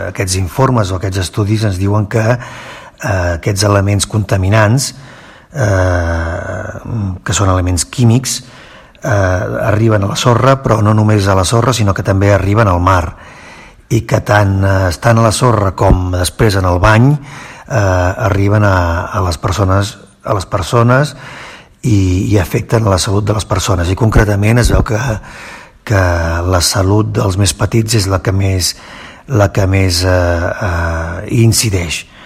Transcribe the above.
Aquests informes o aquests estudis ens diuen que aquests elements contaminants, que són elements químics, arriben a la sorra, però no només a la sorra, sinó que també arriben al mar, i que tant estan a la sorra com després en el bany arriben a les persones i afecten la salut de les persones. I concretament es veu que la salut dels més petits és la que més incideix.